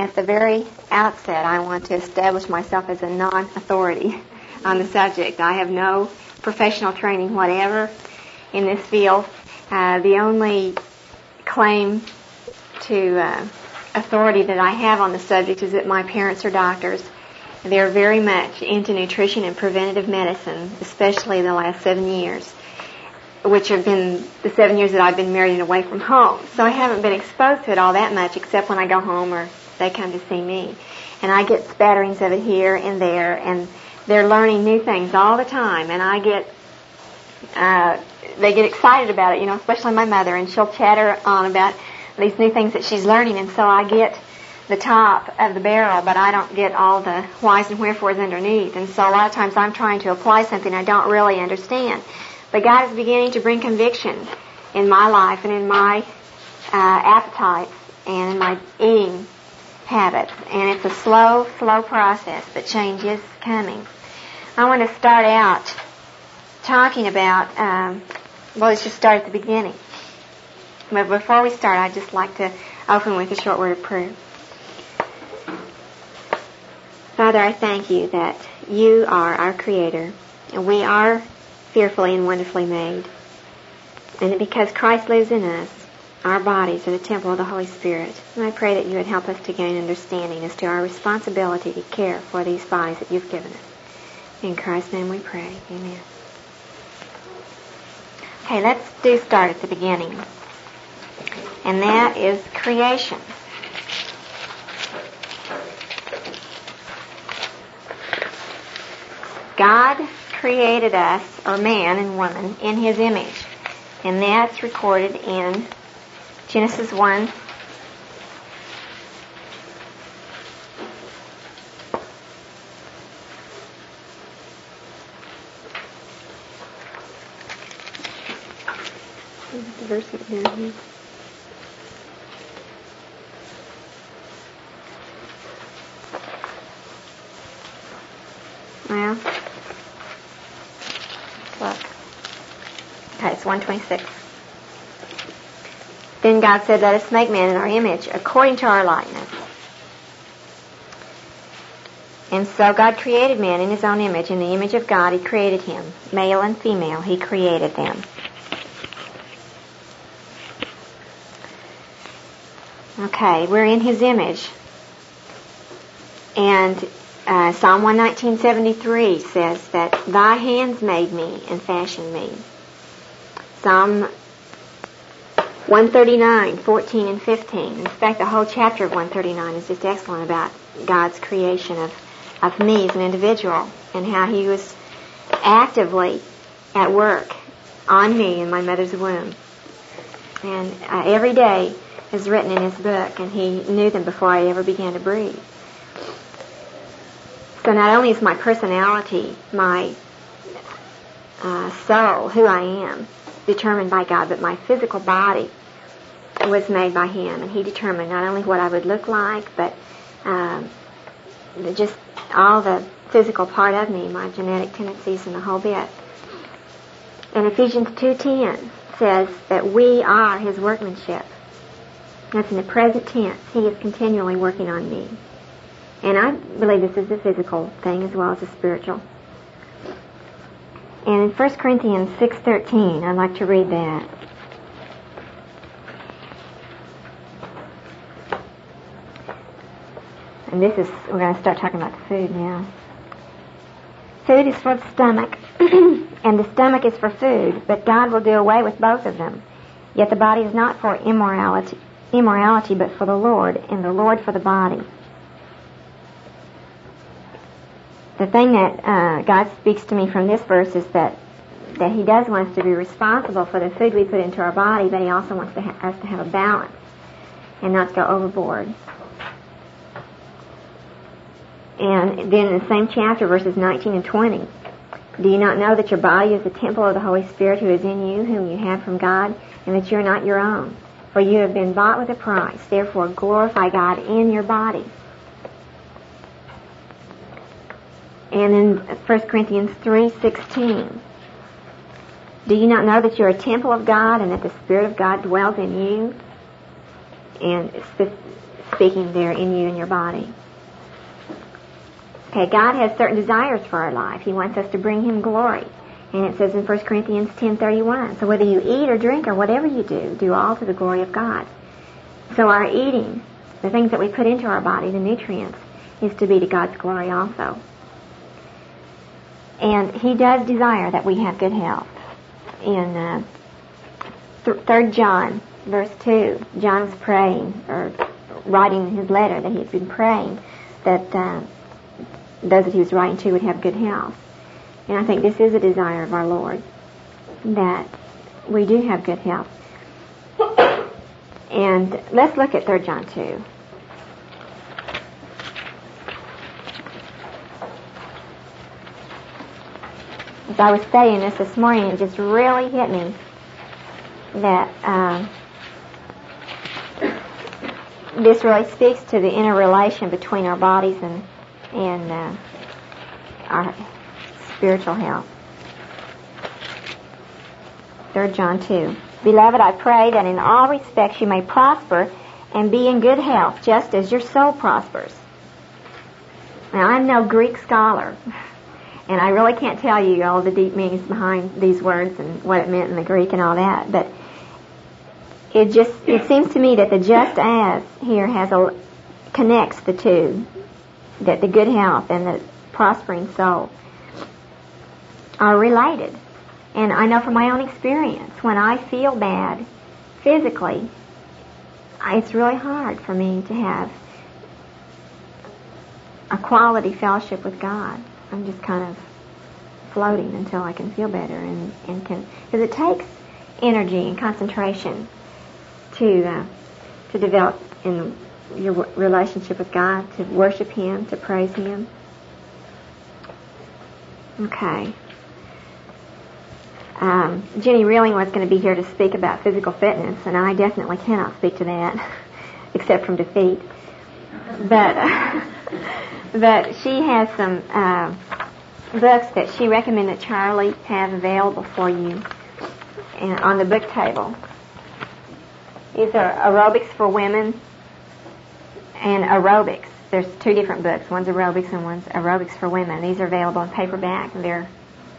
at the very outset, I want to establish myself as a non-authority on the subject. I have no professional training whatever in this field. The only claim to authority that I have on the subject is that my parents are doctors. They're very much into nutrition and preventative medicine, especially the last 7 years, which have been the 7 years that I've been married and away from home. So I haven't been exposed to it all that much, except when I go home or they come to see me. And I get spatterings of it here and there, and they're learning new things all the time, and they get excited about it, especially my mother, and she'll chatter on about these new things that she's learning, and so I get the top of the barrel, but I don't get all the whys and wherefores underneath. And so a lot of times I'm trying to apply something I don't really understand. But God is beginning to bring conviction in my life and in my appetites and in my eating habits. And it's a slow process, but change is coming. I want to start out talking about, let's just start at the beginning. But before we start, I'd just like to open with a short word of prayer. Father, I thank you that you are our Creator, and we are fearfully and wonderfully made. And because Christ lives in us, our bodies are the temple of the Holy Spirit. And I pray that you would help us to gain understanding as to our responsibility to care for these bodies that you've given us. In Christ's name we pray. Amen. Okay, let's start at the beginning. And that is creation. God created us, or man and woman, in His image. And that's recorded in Genesis 1. The verse here. Well, look. Okay, it's 126. Then God said, let us make man in our image, according to our likeness. And so God created man in His own image. In the image of God He created him. Male and female He created them. Okay, we're in His image. And Psalm 119:73 says that thy hands made me and fashioned me. Psalm 139:14 and 15. In fact, the whole chapter of 139 is just excellent about God's creation of me as an individual and how He was actively at work on me in my mother's womb. And every day is written in His book, and He knew them before I ever began to breathe. So not only is my personality, my soul, who I am, determined by God, but my physical body was made by Him. And He determined not only what I would look like, but just all the physical part of me, my genetic tendencies and the whole bit. And Ephesians 2:10 says that we are His workmanship. That's in the present tense. He is continually working on me. And I believe this is a physical thing as well as a spiritual. And in 1 Corinthians 6:13, I'd like to read that. And we're going to start talking about the food now. Food is for the stomach, and the stomach is for food, but God will do away with both of them. Yet the body is not for immorality, but for the Lord, and the Lord for the body. The thing that God speaks to me from this verse is that He does want us to be responsible for the food we put into our body, but He also wants us to have a balance and not to go overboard. And then in the same chapter, verses 19 and 20, do you not know that your body is the temple of the Holy Spirit who is in you, whom you have from God, and that you are not your own? For you have been bought with a price. Therefore glorify God in your body. And in 1 Corinthians 3:16, do you not know that you are a temple of God and that the Spirit of God dwells in you? And speaks speaking there in you and your body. Okay, God has certain desires for our life. He wants us to bring Him glory. And it says in 1 Corinthians 10:31, so whether you eat or drink or whatever you do all to the glory of God. So our eating, the things that we put into our body, the nutrients, is to be to God's glory also. And He does desire that we have good health. In 3 John, verse 2, John was praying, or writing his letter that he had been praying, that those that he was writing to would have good health. And I think this is a desire of our Lord, that we do have good health. And let's look at 3 John 2. As I was studying this morning, it just really hit me that this really speaks to the interrelation between our bodies and our spiritual health. 3 John 2. Beloved, I pray that in all respects you may prosper and be in good health, just as your soul prospers. Now, I'm no Greek scholar, and I really can't tell you all the deep meanings behind these words and what it meant in the Greek and all that, but it seems to me that the just as here connects the two, that the good health and the prospering soul are related. And I know from my own experience, when I feel bad physically, it's really hard for me to have a quality fellowship with God. I'm just kind of floating until I can feel better, and can, because it takes energy and concentration to develop in your relationship with God, to worship Him, to praise Him. Okay. Jenny Reeling was going to be here to speak about physical fitness, and I definitely cannot speak to that, except from defeat. But she has some books that she recommended Charlie have available for you on the book table. These are aerobics for women and aerobics. There's 2 different books. One's aerobics and one's aerobics for women. These are available in paperback, and they're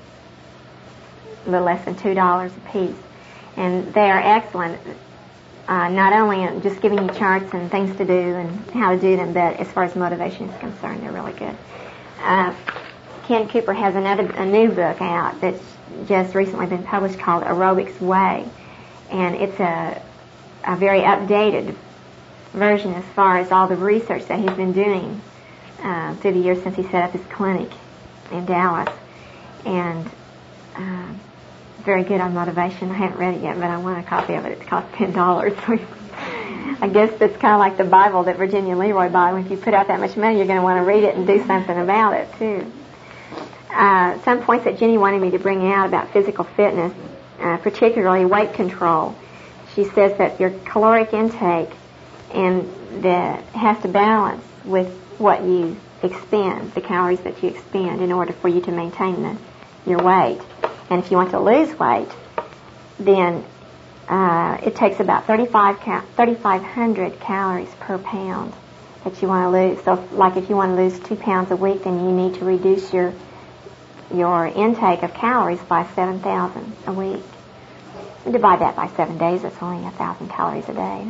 a little less than $2 a piece. And they are excellent, not only in just giving you charts and things to do and how to do them, but as far as motivation is concerned, they're really good. Ken Cooper has a new book out that's just recently been published called Aerobics Way. And it's a very updated version as far as all the research that he's been doing through the years since he set up his clinic in Dallas. And very good on motivation. I haven't read it yet, but I want a copy of it. It costs $10. So I guess that's kind of like the Bible that Virginia Leroy bought. If you put out that much money, you're going to want to read it and do something about it, too. Some points that Jenny wanted me to bring out about physical fitness, particularly weight control. She says that your caloric intake has to balance with what you expend, the calories that you expend, in order for you to maintain your weight. And if you want to lose weight, then it takes about 3,500 calories per pound that you want to lose. So, like if you want to lose 2 pounds a week, then you need to reduce your intake of calories by 7,000 a week. And divide that by 7 days. That's only 1,000 calories a day.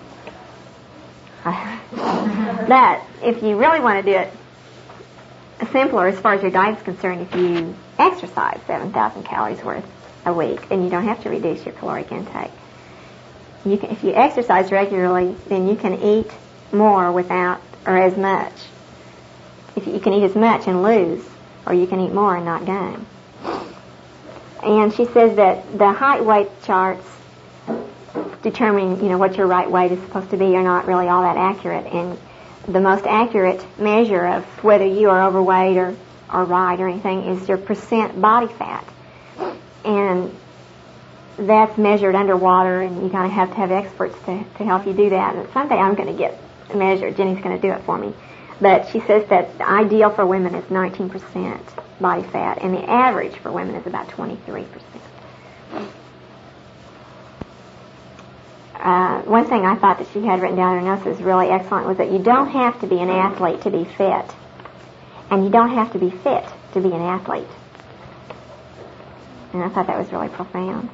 But if you really want to do it simpler as far as your diet's concerned, if you exercise 7,000 calories worth a week, then you don't have to reduce your caloric intake. If you exercise regularly, then you can eat more without, or as much. If you can eat as much and lose, or you can eat more and not gain. And she says that the height weight charts determining, what your right weight is supposed to be are not really all that accurate. And the most accurate measure of whether you are overweight or right or anything is your percent body fat. And that's measured underwater, and you kind of have to have experts to help you do that. And someday I'm going to get measured. Jenny's going to do it for me. But she says that the ideal for women is 19% body fat, and the average for women is about 23%. one thing I thought that she had written down in her notes was really excellent was that you don't have to be an athlete to be fit. And you don't have to be fit to be an athlete. And I thought that was really profound.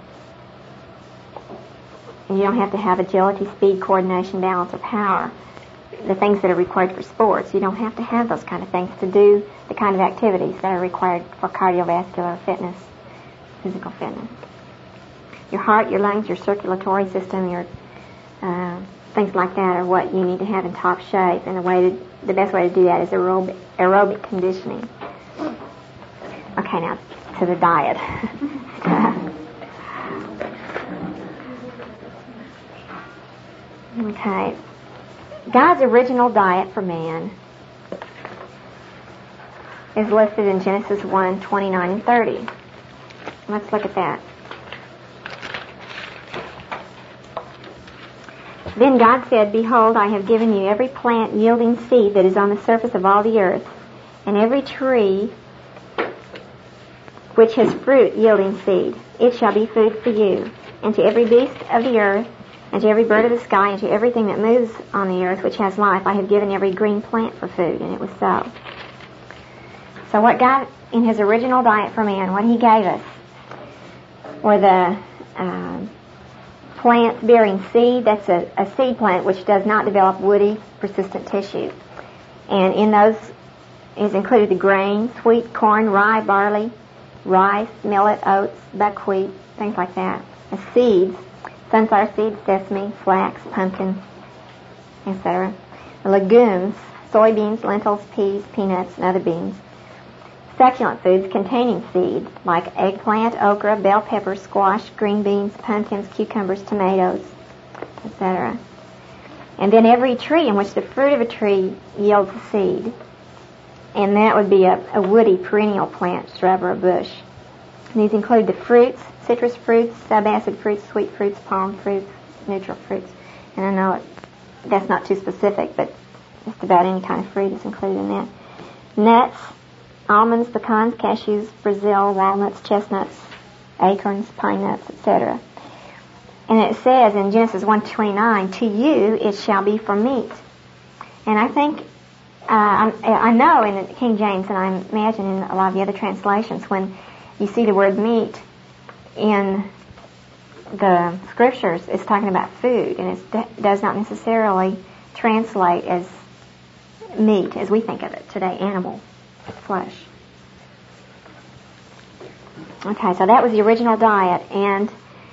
And you don't have to have agility, speed, coordination, balance, or power. The things that are required for sports. You don't have to have those kind of things to do the kind of activities that are required for cardiovascular fitness, physical fitness. Your heart, your lungs, your circulatory system, your things like that are what you need to have in top shape. And the best way to do that is aerobic conditioning. Okay, now to the diet. Okay. God's original diet for man is listed in Genesis 1:29 and 30. Let's look at that. Then God said, Behold, I have given you every plant yielding seed that is on the surface of all the earth, and every tree which has fruit yielding seed. It shall be food for you. And to every beast of the earth, and to every bird of the sky, and to everything that moves on the earth which has life, I have given every green plant for food. And it was so. So what God, in His original diet for man, what He gave us were the plants bearing seed. That's a seed plant which does not develop woody, persistent tissue. And in those is included the grains, wheat, corn, rye, barley, rice, millet, oats, buckwheat, things like that. The seeds, sunflower seeds, sesame, flax, pumpkin, etc. The legumes, soybeans, lentils, peas, peanuts, and other beans. Succulent foods containing seed, like eggplant, okra, bell pepper, squash, green beans, pumpkins, cucumbers, tomatoes, etc. And then every tree in which the fruit of a tree yields a seed. And that would be a woody perennial plant, shrub, or a bush. And these include the fruits, citrus fruits, subacid fruits, sweet fruits, palm fruits, neutral fruits. And I know that's not too specific, but just about any kind of fruit is included in that. Nuts, almonds, pecans, cashews, Brazil, walnuts, chestnuts, acorns, pine nuts, etc. And it says in Genesis 1:29, to you it shall be for meat. And I think, I know in the King James, and I imagine in a lot of the other translations, when you see the word meat in the scriptures, it's talking about food, and it does not necessarily translate as meat as we think of it today, animal flesh. Okay, so that was the original diet, and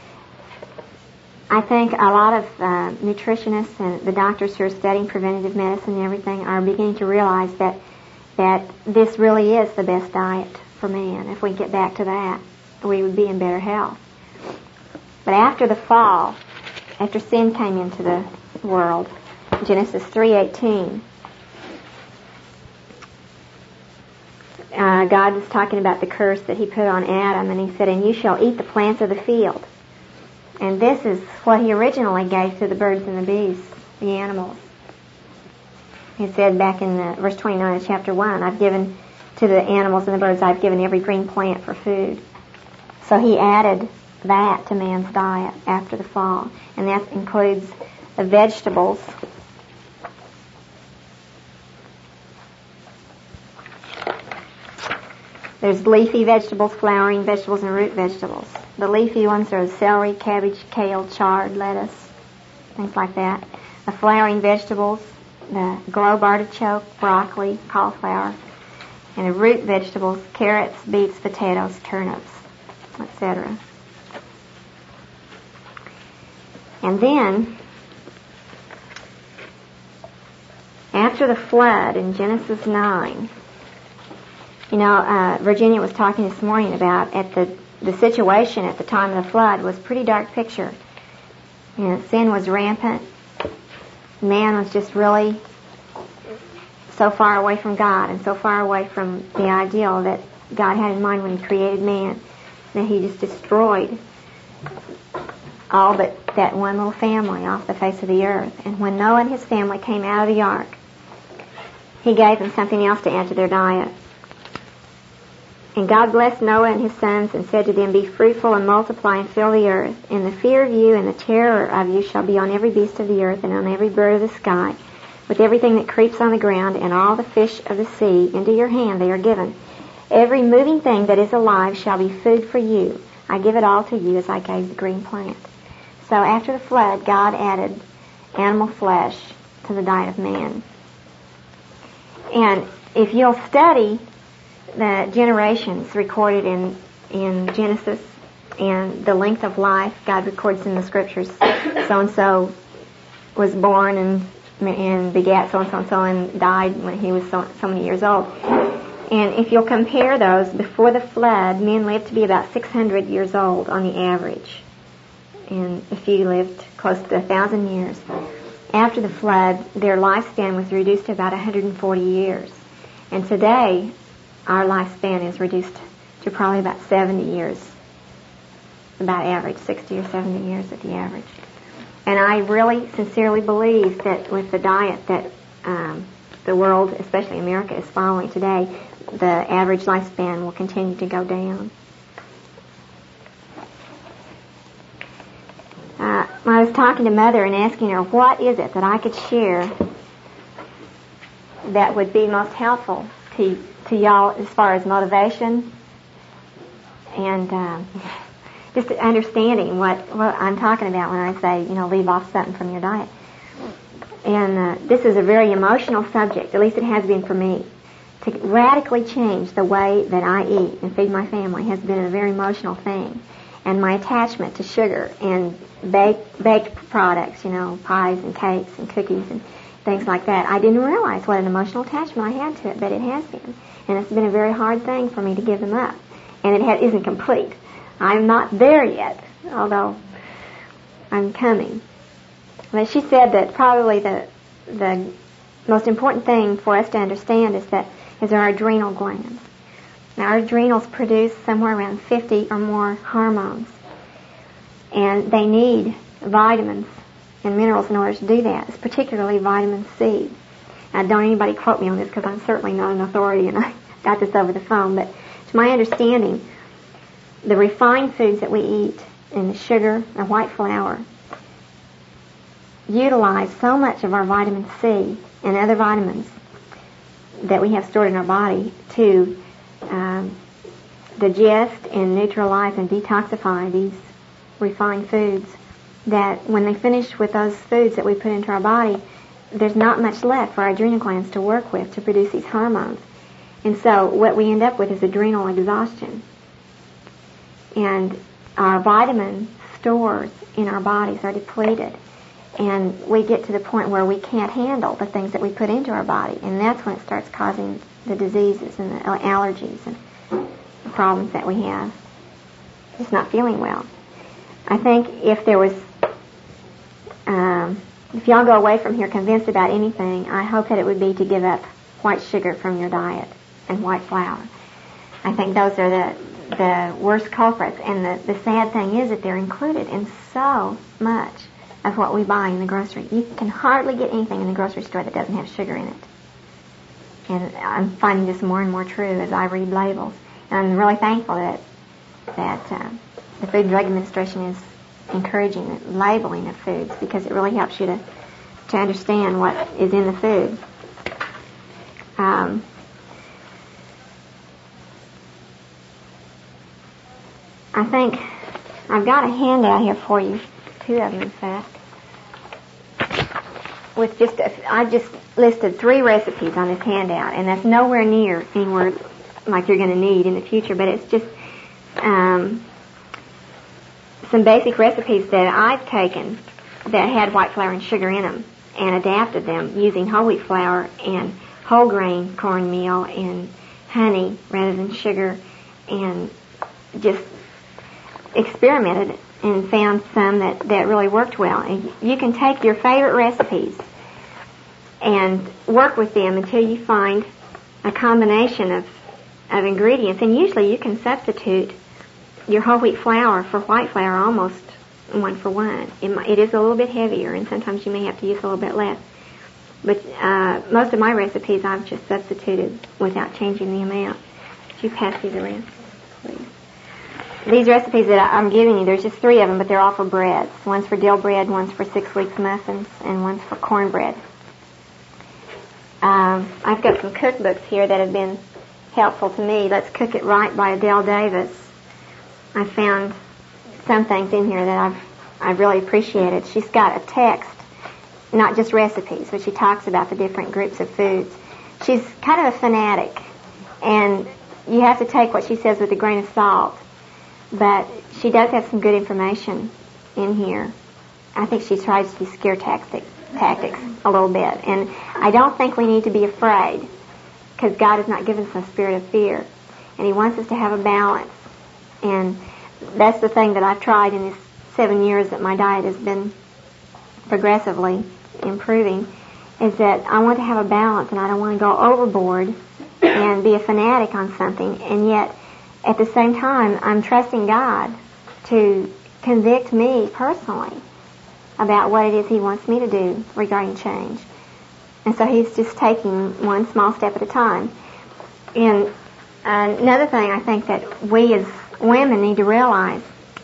I think a lot of nutritionists and the doctors who are studying preventative medicine and everything are beginning to realize that this really is the best diet for man. If we get back to that, we would be in better health. But after the fall, after sin came into the world, Genesis 3:18, God was talking about the curse that He put on Adam, and He said, and you shall eat the plants of the field. And this is what He originally gave to the birds and the beasts, the animals. He said back in verse 29 of chapter 1, I've given to the animals and the birds, I've given every green plant for food. So He added that to man's diet after the fall. And that includes the vegetables. There's leafy vegetables, flowering vegetables, and root vegetables. The leafy ones are celery, cabbage, kale, chard, lettuce, things like that. The flowering vegetables, the globe artichoke, broccoli, cauliflower. And the root vegetables, carrots, beets, potatoes, turnips, etc. And then, after the flood in Genesis 9, Virginia was talking this morning about the situation at the time of the flood was a pretty dark picture. Sin was rampant. Man was just really so far away from God and so far away from the ideal that God had in mind when He created man that He just destroyed all but that one little family off the face of the earth. And when Noah and his family came out of the ark, He gave them something else to add to their diet. And God blessed Noah and his sons and said to them, Be fruitful and multiply and fill the earth. And the fear of you and the terror of you shall be on every beast of the earth and on every bird of the sky, with everything that creeps on the ground, and all the fish of the sea. Into your hand they are given. Every moving thing that is alive shall be food for you. I give it all to you as I gave the green plant. So after the flood, God added animal flesh to the diet of man. And if you'll study the generations recorded in Genesis and the length of life, God records in the scriptures, so-and-so was born and begat so-and-so and so and died when he was so many years old. And if you'll compare those, before the flood, men lived to be about 600 years old on the average. And a few lived close to 1,000 years. After the flood, their lifespan was reduced to about 140 years. And today, our lifespan is reduced to probably about 70 years. About average, 60 or 70 years at the average. And I really sincerely believe that with the diet that the world, especially America, is following today, the average lifespan will continue to go down. I was talking to Mother and asking her, what is it that I could share that would be most helpful to y'all as far as motivation and just understanding what I'm talking about when I say, leave off something from your diet. And this is a very emotional subject, at least it has been for me. To radically change the way that I eat and feed my family has been a very emotional thing. And my attachment to sugar and baked products, pies and cakes and cookies and things like that, I didn't realize what an emotional attachment I had to it, but it has been. And it's been a very hard thing for me to give them up. And it isn't complete. I'm not there yet, although I'm coming. But she said that probably the most important thing for us to understand is our adrenal glands. Now, our adrenals produce somewhere around 50 or more hormones. And they need vitamins and minerals in order to do that, particularly vitamin C. Now, don't anybody quote me on this because I'm certainly not an authority and I got this over the phone. But to my understanding, the refined foods that we eat and the sugar and white flour utilize so much of our vitamin C and other vitamins that we have stored in our body to digest and neutralize and detoxify these refined foods, that when they finish with those foods that we put into our body, there's not much left for our adrenal glands to work with to produce these hormones. And so what we end up with is adrenal exhaustion. And our vitamin stores in our bodies are depleted. And we get to the point where we can't handle the things that we put into our body. And that's when it starts causing the diseases and the allergies and the problems that we have. Just not feeling well. I think if there was, if y'all go away from here convinced about anything, I hope that it would be to give up white sugar from your diet and white flour. I think those are the worst culprits. And the sad thing is that they're included in so much of what we buy in the grocery. You can hardly get anything in the grocery store that doesn't have sugar in it. And I'm finding this more and more true as I read labels. And I'm really thankful that the Food and Drug Administration is encouraging the labeling of foods, because it really helps you to understand what is in the food. I think I've got a handout here for you, 2 of them in fact, with I just listed 3 recipes on this handout, and that's nowhere near anywhere like you're going to need in the future, but it's just some basic recipes that I've taken that had white flour and sugar in them and adapted them using whole wheat flour and whole grain cornmeal and honey rather than sugar, and just experimented and found some that really worked well. And you can take your favorite recipes and work with them until you find a combination of ingredients, and usually you can substitute your whole wheat flour for white flour almost 1 for 1. It is a little bit heavier, and sometimes you may have to use a little bit less. But most of my recipes I've just substituted without changing the amount. Could you pass these around, please? These recipes that I'm giving you, there's just 3 of them, but they're all for breads. One's for dill bread, one's for 6 weeks muffins, and one's for cornbread. I've got some cookbooks here that have been helpful to me. Let's Cook It Right by Adele Davis. I found some things in here that I've really appreciated. She's got a text, not just recipes, but she talks about the different groups of foods. She's kind of a fanatic, and you have to take what she says with a grain of salt. But she does have some good information in here. I think she tries to use scare tactics a little bit. And I don't think we need to be afraid, because God has not given us a spirit of fear. And He wants us to have a balance. And that's the thing that I've tried in this 7 years that my diet has been progressively improving, is that I want to have a balance, and I don't want to go overboard and be a fanatic on something. And yet, at the same time, I'm trusting God to convict me personally about what it is He wants me to do regarding change. And so He's just taking one small step at a time. And another thing I think that we as women need to realize,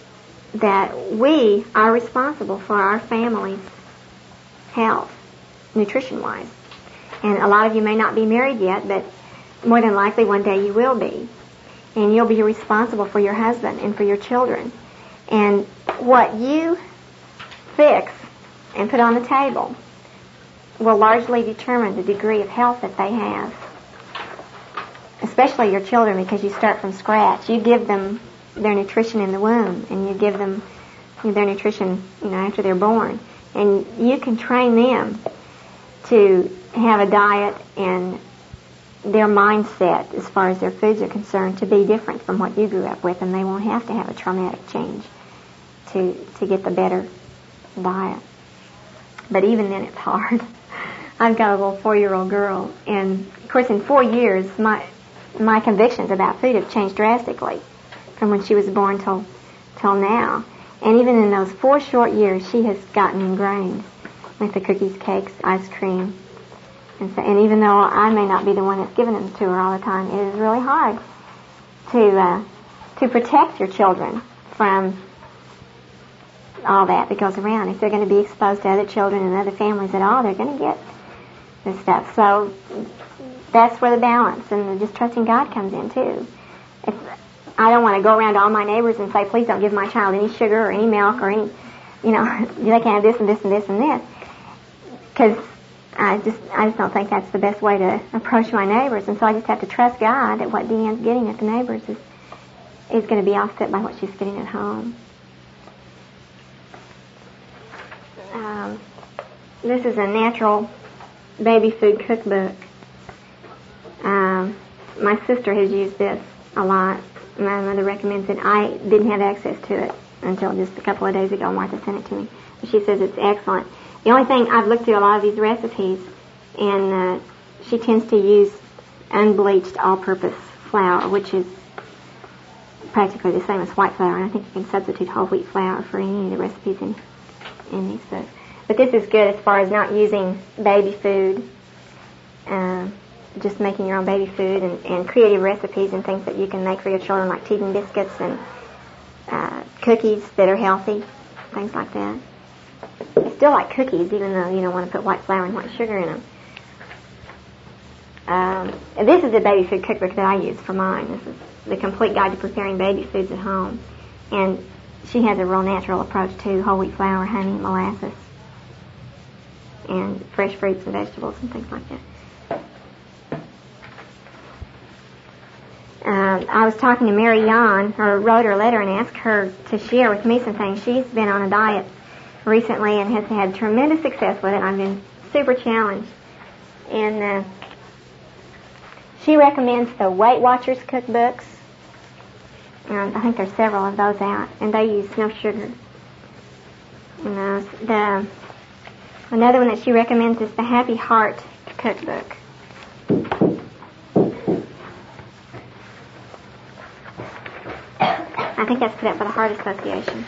that we are responsible for our family's health, nutrition-wise. And a lot of you may not be married yet, but more than likely one day you will be. And you'll be responsible for your husband and for your children. And what you fix and put on the table will largely determine the degree of health that they have. Especially your children, because you start from scratch. You give them their nutrition in the womb, and you give them their nutrition, after they're born. And you can train them to have a diet and their mindset, as far as their foods are concerned, to be different from what you grew up with, and they won't have to have a traumatic change to get the better diet. But even then, it's hard. I've got a little 4-year-old girl, and of course, in 4 years, my convictions about food have changed drastically from when she was born till now. And even in those 4 short years, she has gotten ingrained with the cookies, cakes, ice cream. And even though I may not be the one that's giving them to her all the time, it is really hard to protect your children from all that goes around. If they're going to be exposed to other children and other families at all, they're going to get this stuff. So that's where the balance and just trusting God comes in too. I don't want to go around to all my neighbors and say, please don't give my child any sugar or any milk or any, they can't have this and this and this and this. Because I just don't think that's the best way to approach my neighbors. And so I just have to trust God that what Deanne's getting at the neighbors is going to be offset by what she's getting at home. This is a natural baby food cookbook. My sister has used this a lot. My mother recommends it. I didn't have access to it until just a couple of days ago. Martha sent it to me. She says it's excellent. The only thing, I've looked through a lot of these recipes, and she tends to use unbleached all-purpose flour, which is practically the same as white flour, and I think you can substitute whole wheat flour for any of the recipes in these books. But this is good as far as not using baby food, just making your own baby food, and creative recipes and things that you can make for your children, like teething biscuits and cookies that are healthy, things like that. I still like cookies, even though you don't want to put white flour and white sugar in them. This is a baby food cookbook that I use for mine. This is the Complete Guide to Preparing Baby Foods at Home. And she has a real natural approach to whole wheat flour, honey, molasses, and fresh fruits and vegetables and things like that. I was talking to Mary Yon, or wrote her a letter and asked her to share with me some things. She's been on a diet recently and has had tremendous success with it. I've been super challenged. And she recommends the Weight Watchers cookbooks. I think there's several of those out, and they use no sugar. And another one that she recommends is the Happy Heart cookbook. I think that's put up by the Heart Association.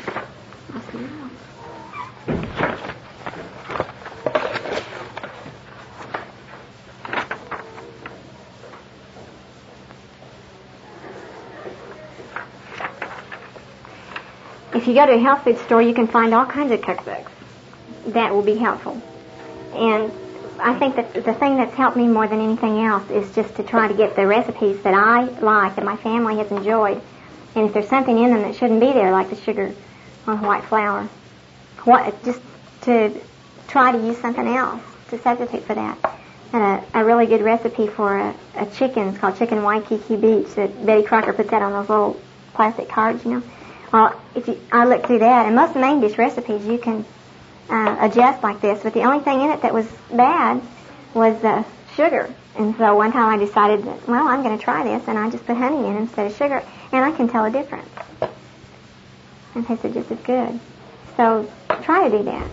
if you go to a health food store, you can find all kinds of cookbooks that will be helpful. And I think that the thing that's helped me more than anything else is just to try to get the recipes that I like, that my family has enjoyed. And if there's something in them that shouldn't be there, like the sugar or white flour, just to try to use something else to substitute for that. And a really good recipe for a chicken, it's called Chicken Waikiki Beach, that Betty Crocker puts out on those little plastic cards, you know. Well, I looked through that, and most main dish recipes you can adjust like this, but the only thing in it that was bad was sugar. And so one time I decided that, well, I'm going to try this, and I just put honey in instead of sugar, and I can tell a difference. It tasted just as good. So try to do that.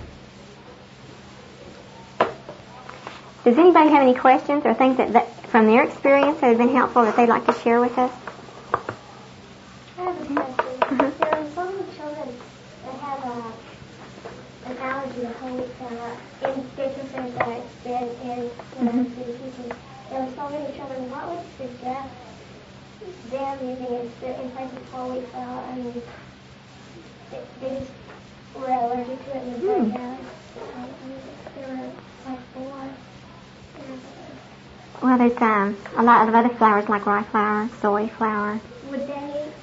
Does anybody have any questions or things that from their experience that have been helpful that they'd like to share with us? I have a question. There are so many children that have an allergy to whole wheat flour, and they're concerned that it's bad and to the teaching. There are so many children. What would you suggest them using in place of whole wheat flour? I mean, they just were allergic to it and they broke out. They were like 4. Well, there's a lot of other flours like rye flour, soy flour. Would they,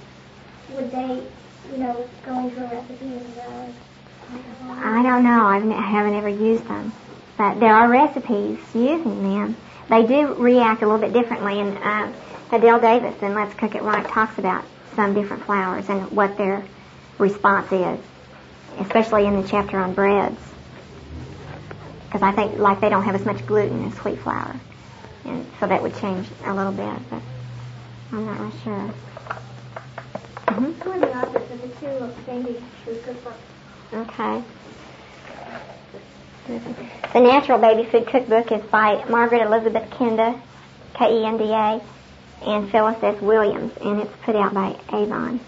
go into a recipe as well? I don't know. I haven't ever used them. But there are recipes using them. They do react a little bit differently. And Adele Davis in Let's Cook It Right talks about some different flours and what their response is, especially in the chapter on breads. Because I think like they don't have as much gluten as wheat flour. And so that would change a little bit, but I'm not really sure. Who are the authors of the 2 baby food cookbooks? Okay. The Natural Baby Food Cookbook is by Margaret Elizabeth Kenda, Kenda, and Phyllis S. Williams, and it's put out by Avon.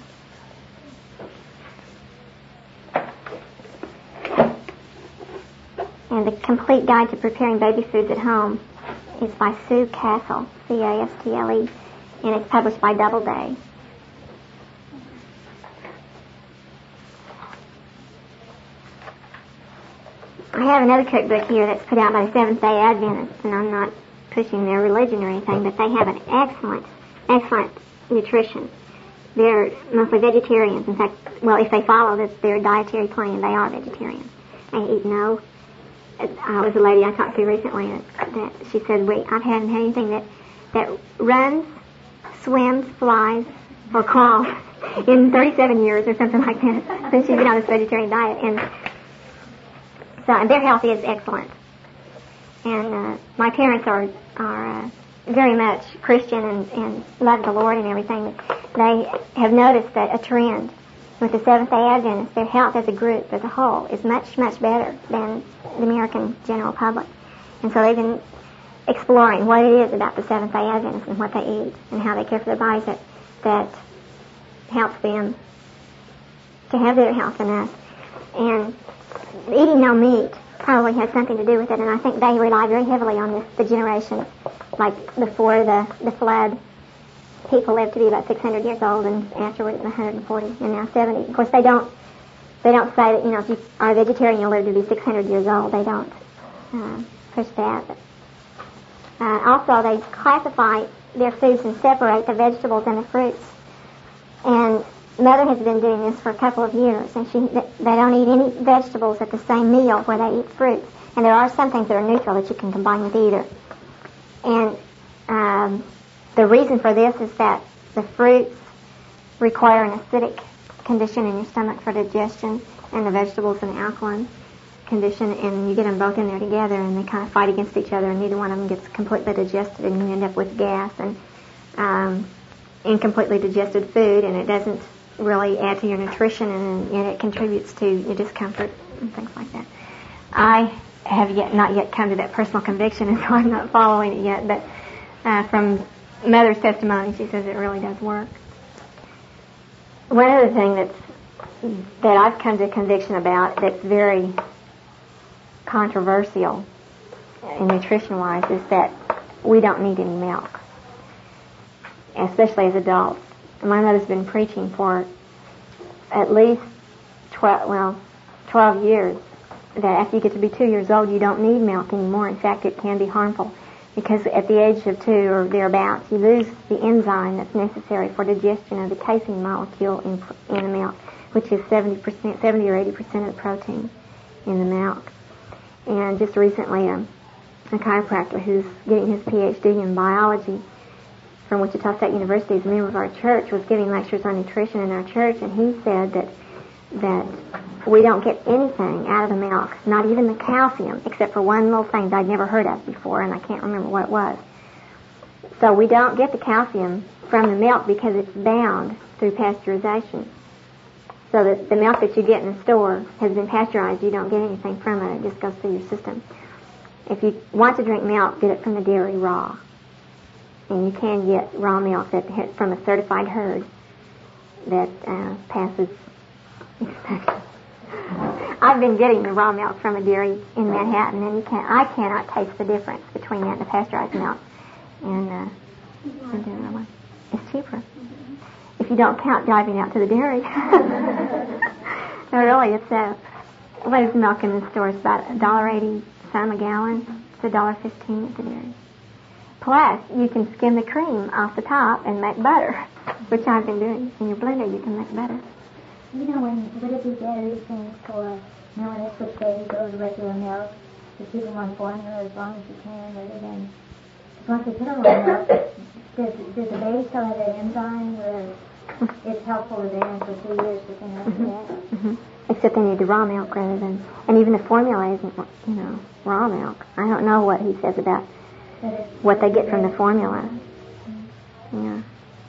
And the Complete Guide to Preparing Baby Foods at Home is by Sue Castle, Castle, and it's published by Doubleday. I have another cookbook here that's put out by the Seventh-day Adventists, and I'm not pushing their religion or anything, but they have an excellent nutrition. They're mostly vegetarians. In fact, well, if they follow their dietary plan, they are vegetarians. They eat no. I was a lady I talked to recently that she said, I haven't had anything that runs, swims, flies, or crawls in 37 years or something like that since she's been on this vegetarian diet. And their health is excellent. And my parents are very much Christian and love the Lord and everything. They have noticed that a trend with the Seventh-day Adventists, their health as a group, as a whole, is much, much better than the American general public. And so they've been exploring what it is about the Seventh-day Adventists and what they eat and how they care for their bodies that helps them to have better health than us. And eating no meat probably has something to do with it, and I think they rely very heavily on the generation, like before the flood. People lived to be about 600 years old, and afterwards 140, and now 70. Of course, they don't say that, if you are a vegetarian, you'll live to be 600 years old. They don't push that. But, also, they classify their foods and separate the vegetables and the fruits. And Mother has been doing this for a couple of years, and they don't eat any vegetables at the same meal where they eat fruits. And there are some things that are neutral that you can combine with either. And the reason for this is that the fruits require an acidic condition in your stomach for digestion, and the vegetables an alkaline condition, and you get them both in there together, and they kind of fight against each other, and neither one of them gets completely digested, and you end up with gas and incompletely digested food, and it doesn't really add to your nutrition, and it contributes to your discomfort and things like that. I have not yet come to that personal conviction, and so I'm not following it yet, but from Mother's testimony, she says it really does work. One other thing that I've come to a conviction about that's very controversial in nutrition-wise is that we don't need any milk, especially as adults. My mother's been preaching for at least 12 years, that after you get to be 2 years old, you don't need milk anymore. In fact, it can be harmful because at the age of 2 or thereabouts, you lose the enzyme that's necessary for digestion of the casein molecule in the milk, which is 70 or 80% of the protein in the milk. And just recently, a chiropractor who's getting his PhD in biology from Wichita State University, is a member of our church, was giving lectures on nutrition in our church, and he said that we don't get anything out of the milk, not even the calcium, except for one little thing that I'd never heard of before, and I can't remember what it was. So we don't get the calcium from the milk because it's bound through pasteurization. So that the milk that you get in the store has been pasteurized. You don't get anything from it. It just goes through your system. If you want to drink milk, get it from the dairy raw. And you can get raw milk from a certified herd that passes inspection. I've been getting the raw milk from a dairy in Manhattan, and I cannot taste the difference between that and the pasteurized milk. And the other one. It's cheaper. If you don't count driving out to the dairy. No, really, it's what is milk in the store? It's about $1.80 some a gallon. It's $1.15 at the dairy. Plus, you can skim the cream off the top and make butter, which I've been doing. In your blender, you can make butter. You know, would it be better thing for knowing it's which baby goes regular milk to keep them on formula as long as you can, rather than once they put them on milk, does the baby still have that enzyme where it's helpful to them for 2 years, but then after that? Mm-hmm. Except they need the raw milk rather than, and even the formula isn't, raw milk. I don't know what he says about what they get from the formula. Yeah.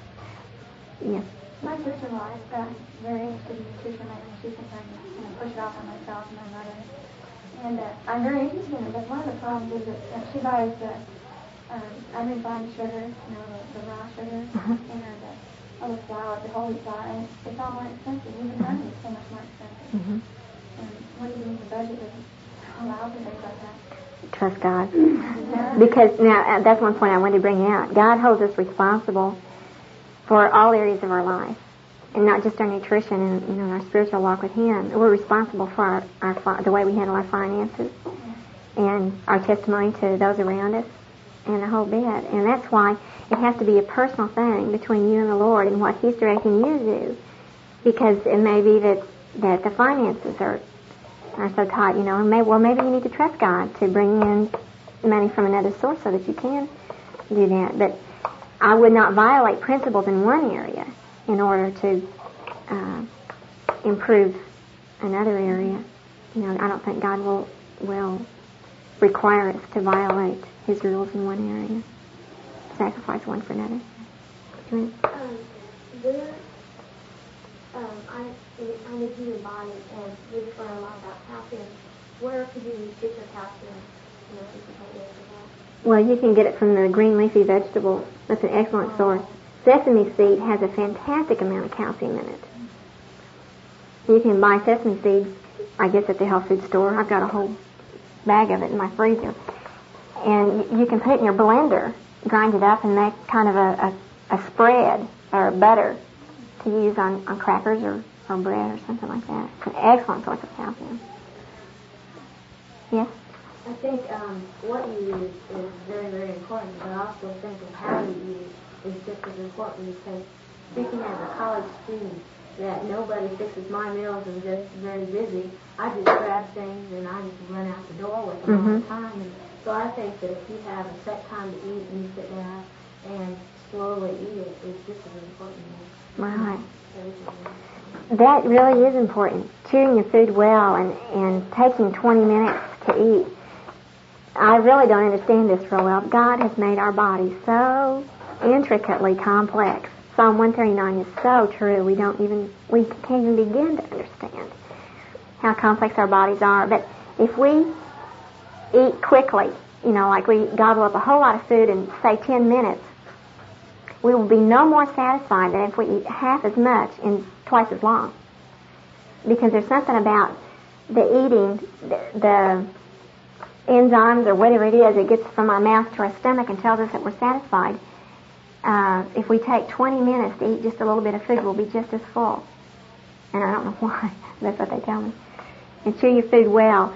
Yeah. My sister-in-law is very interested in nutrition, and she thinks I'm going to push it off on myself and my mother. And I'm very interested in it, but one of the problems is that she buys unrefined sugar, the raw sugar, and the flour, the whole wheat flour, and it's all more expensive. Even honey is so much more expensive. Mm-hmm. And what do you think the budget would allow for things like that? Trust God. Because now, that's one point I wanted to bring out. God holds us responsible for all areas of our life, and not just our nutrition and our spiritual walk with Him. We're responsible for the way we handle our finances and our testimony to those around us and the whole bit. And that's why it has to be a personal thing between you and the Lord and what He's directing you to do. Because it may be that the finances are so tight, and maybe you need to trust God to bring in money from another source so that you can do that. But I would not violate principles in one area in order to improve another area. I don't think God will require us to violate His rules in one area, sacrifice one for another. I need to your body, and we've learned a lot about calcium. Where could you get your calcium? Well, you can get it from the green leafy vegetables. That's an excellent source. Sesame seed has a fantastic amount of calcium in it. You can buy sesame seeds, I guess, at the health food store. I've got a whole bag of it in my freezer. And you can put it in your blender, grind it up, and make kind of a spread or a butter to use on crackers or bread or something like that. It's an excellent source of calcium. Yes? I think what you use is very, very important, but I also think how you use is just as important, because speaking as a college student, that nobody fixes my meals and just very busy, I just grab things and I just run out the door with them all the time. And so I think that if you have a set time to eat and you sit down and slowly eat it, it's just as important. Right. That really is important. Chewing your food well and taking 20 minutes to eat. I really don't understand this real well. God has made our bodies so intricately complex. Psalm 139 is so true. We can't even begin to understand how complex our bodies are. But if we eat quickly, like we gobble up a whole lot of food in, say, 10 minutes, we will be no more satisfied than if we eat half as much in twice as long. Because there's something about the eating, the enzymes or whatever it is, it gets from our mouth to our stomach and tells us that we're satisfied. If we take 20 minutes to eat just a little bit of food, we'll be just as full. and I don't know why. That's what they tell me. And chew your food well.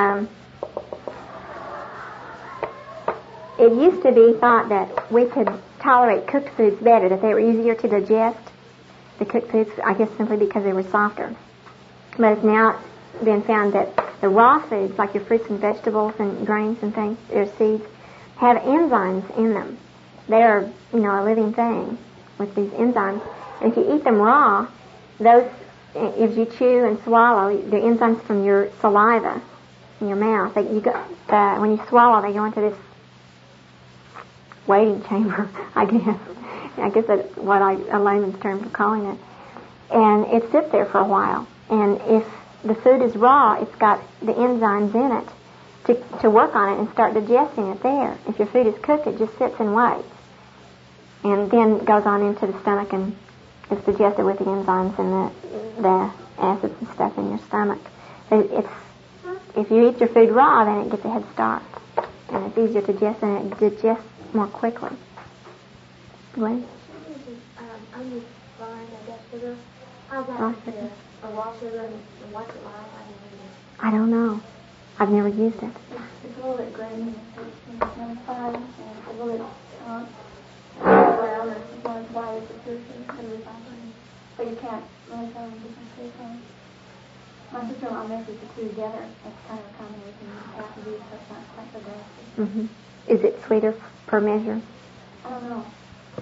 It used to be thought that we could tolerate cooked foods better, that they were easier to digest, the cooked foods, I guess simply because they were softer. But it's now been found that the raw foods, like your fruits and vegetables and grains and things, or seeds, have enzymes in them. They are, a living thing with these enzymes. And if you eat them raw, those, if you chew and swallow, the enzymes from your saliva in your mouth, when you swallow, they go into this waiting chamber, I guess. I guess that's what a layman's term for calling it. And it sits there for a while. And if the food is raw, it's got the enzymes in it to work on it and start digesting it there. If your food is cooked, it just sits and waits. And then goes on into the stomach and is digested with the enzymes and the acids and stuff in your stomach. If you eat your food raw, then it gets a head start. And it's easier to digest and it digests more quickly. Gwen? I use fine, I guess, sugar. How's that compare? A raw sugar and what's it like? I don't know. I've never used it. It's a little bit grainy. It's fine, and it's a little bit brown, or it's not as white as the sugar and refined. But you can't really tell the difference from it. My sister-in-law mixes the two together. That's kind of a combination you have to do, so it's not quite so drastic. Mm-hmm. Is it sweeter per measure? I don't know.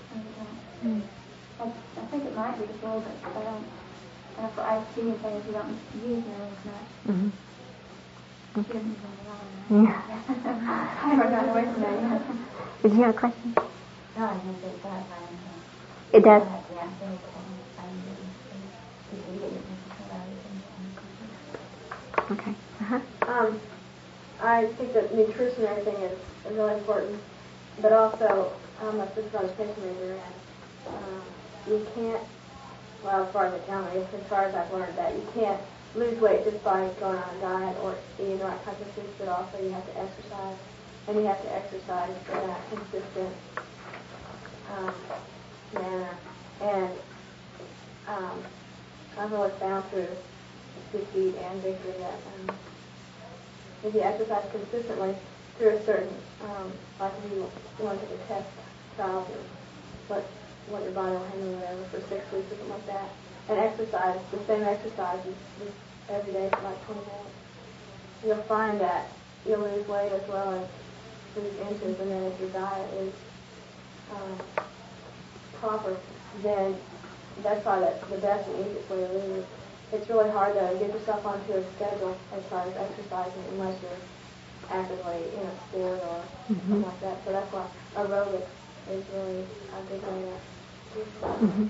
I think it might be just a little bit, but I don't. And for iced tea and things, you don't use nearly as much. Mm-hmm. She doesn't use it a lot. Yeah. I haven't gotten away from that yet. Did you have a question? No, I think it does. It does? Yeah, Okay. Uh-huh. I think that nutrition and everything is really important, but also my sister's on a nutrition major, and you can't, well, as far as I can, as far as I've learned, that you can't lose weight just by going on a diet or eating the right kinds of foods, but also you have to exercise, and you have to exercise in a consistent manner. And I've really found through defeat and victory that if you exercise consistently through a certain, like if you want to take a test trial or what your body will handle or whatever for 6 weeks or something like that, and exercise, the same exercise just every day for like 20 minutes, you'll find that you'll lose weight as well as lose inches, and then if your diet is proper, then that's probably the best and easiest way to lose. It's really hard to get yourself onto a schedule as far as exercising unless you're actively in a sport or something like that. So that's why aerobics is really a good way to do that. Mm-hmm.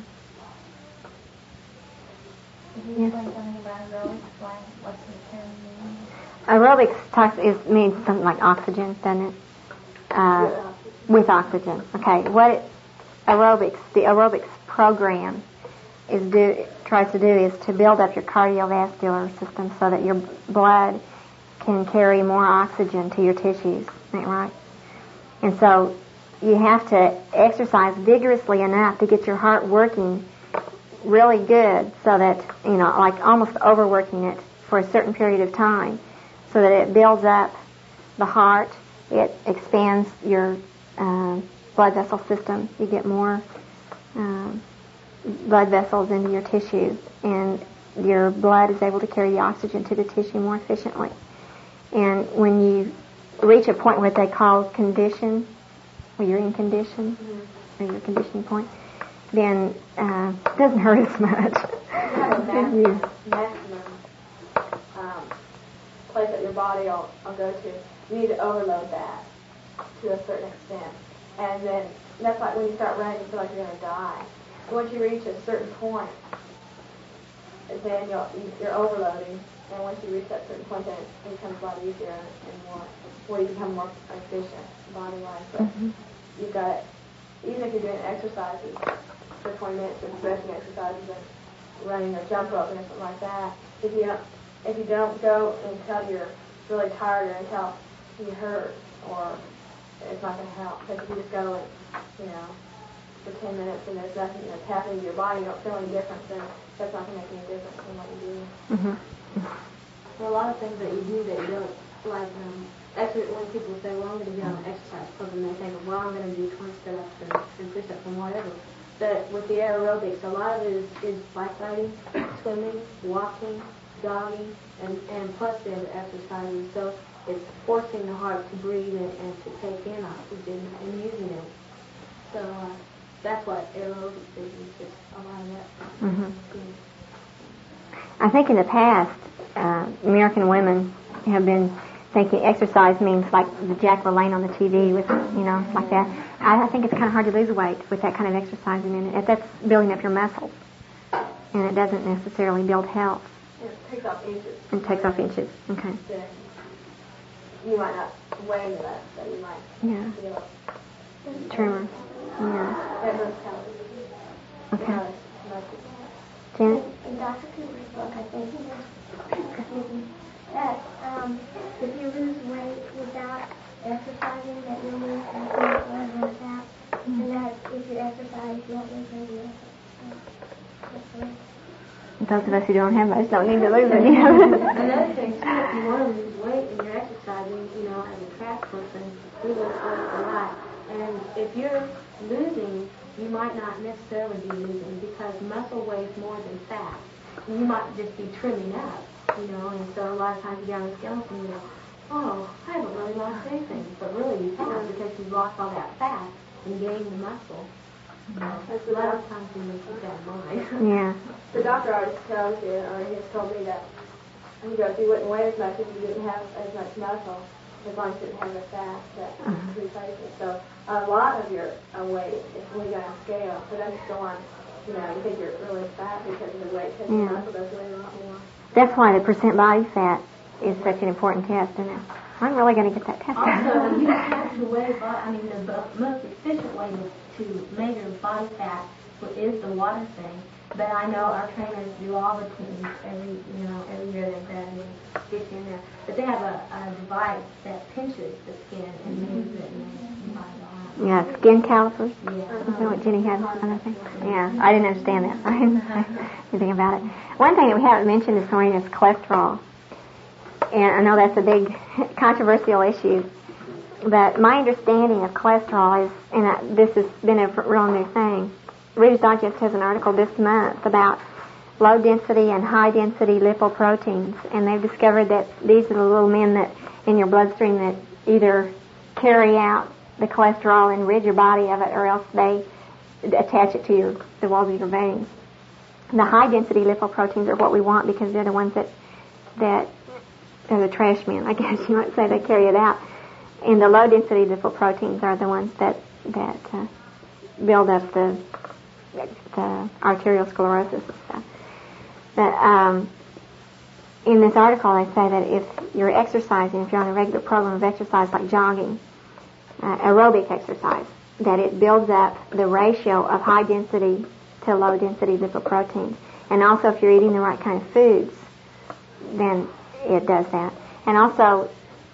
Can you explain something about aerobics? What's the term mean? Aerobics means something like oxygen, doesn't it? With oxygen. Okay. The aerobics program tries to do is to build up your cardiovascular system so that your blood can carry more oxygen to your tissues. Isn't that right? And so you have to exercise vigorously enough to get your heart working really good so that, like almost overworking it for a certain period of time so that it builds up the heart, it expands your blood vessel system, you get more blood vessels into your tissues, and your blood is able to carry the oxygen to the tissue more efficiently. And when you reach a point what they call condition, where you're in condition, or your conditioning point, then it doesn't hurt as much. You have a maximum place that your body will go to. You need to overload that to a certain extent. And then that's like when you start running, you feel like you're going to die. Once you reach a certain point, then you're overloading. And once you reach that certain point, then it becomes a lot easier and more, you become more efficient body-wise. But you've got, even if you're doing exercises for 20 minutes, and stretching exercises and running or jump roping or something like that, if you don't go until you're really tired or until you hurt, or it's not going to help. Because if you just go and, for 10 minutes and there's nothing that's happening to your body, you don't feel any different, then that's not going to make any difference in what you do. Well, a lot of things that you do that you don't like. Actually, when people say, "Well, I'm going to get on an exercise program," they think, "Well, I'm going to do 20 sit-ups and push-ups and whatever." But with the aerobics, a lot of it is bike riding, swimming, walking, jogging, and plus the other exercises. So it's forcing the heart to breathe and to take in oxygen and using it. So that's what aerobics is just a lot of that. I think in the past, American women have been thinking exercise means like the Jack LaLanne on the TV with, like that. I think it's kind of hard to lose weight with that kind of exercising in it. That's building up your muscles, and it doesn't necessarily build health. It takes off inches. It takes off inches. Okay. Then you might not weigh less, so you might feel trimmer. Yeah. that most calories. Okay. In Dr. Cooper's book, I think that if you lose weight without exercising, that you'll lose fat, and that if you exercise, you won't lose any weight. Those of us who don't have much don't need to lose it. Another thing, too, if you want to lose weight and you're exercising, as a track person, we lose weight a lot. And if you're losing, you might not necessarily be losing because muscle weighs more than fat. You might just be trimming up, and so a lot of times you get on the scale and you go, oh, I haven't really lost anything. But really you have because you've lost all that fat and gained the muscle. That's a lot of times we need to keep that in mind. Yeah. The doctor always tells you, or he has told me that if you wouldn't weigh as much if you didn't have as much muscle, as long as you didn't have the fat that replaces it. So a lot of your weight is when you go on scale. So don't just go on, you think you're really fat because of the weight, because your muscle does weigh a lot more. That's why the percent body fat is such an important test, isn't it? I'm really going to get that test done. Also, you don't have to weigh, the most efficient way to measure body fat is the water thing. But I know our trainers do all the teams every year they get you in there. But they have a device that pinches the skin and measures it and yeah, skin calipers. Yeah. Is that what Jenny had? Another thing? Yeah, I didn't understand that. I didn't know anything about it. One thing that we haven't mentioned this morning is cholesterol. And I know that's a big controversial issue. But my understanding of cholesterol is, and this has been a real new thing, Reader's Digest has an article this month about low-density and high-density lipoproteins. And they've discovered that these are the little men that in your bloodstream that either carry out the cholesterol and rid your body of it, or else they attach it to the walls of your veins. The high-density lipoproteins are what we want because they're the ones that are the trash men, I guess you might say. They carry it out. And the low-density lipoproteins are the ones that build up the arteriosclerosis and stuff. But in this article, they say that if you're exercising, if you're on a regular program of exercise like jogging, aerobic exercise, that it builds up the ratio of high-density to low-density lipoproteins. And also, if you're eating the right kind of foods, then it does that. And also,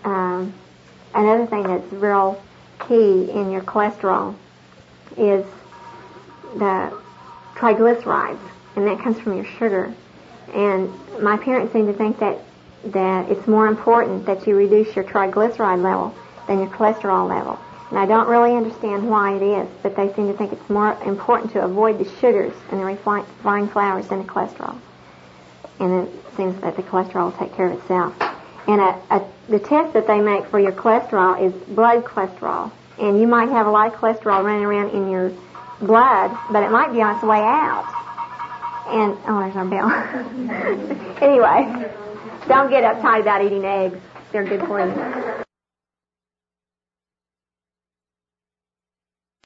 another thing that's real key in your cholesterol is the triglycerides, and that comes from your sugar. And my parents seem to think that it's more important that you reduce your triglyceride level than your cholesterol level. And I don't really understand why it is, but they seem to think it's more important to avoid the sugars and the refined flours than the cholesterol. And it seems that the cholesterol will take care of itself. And the test that they make for your cholesterol is blood cholesterol. And you might have a lot of cholesterol running around in your blood, but it might be on its way out. And, there's our bell. Anyway, don't get uptight about eating eggs. They're good for you.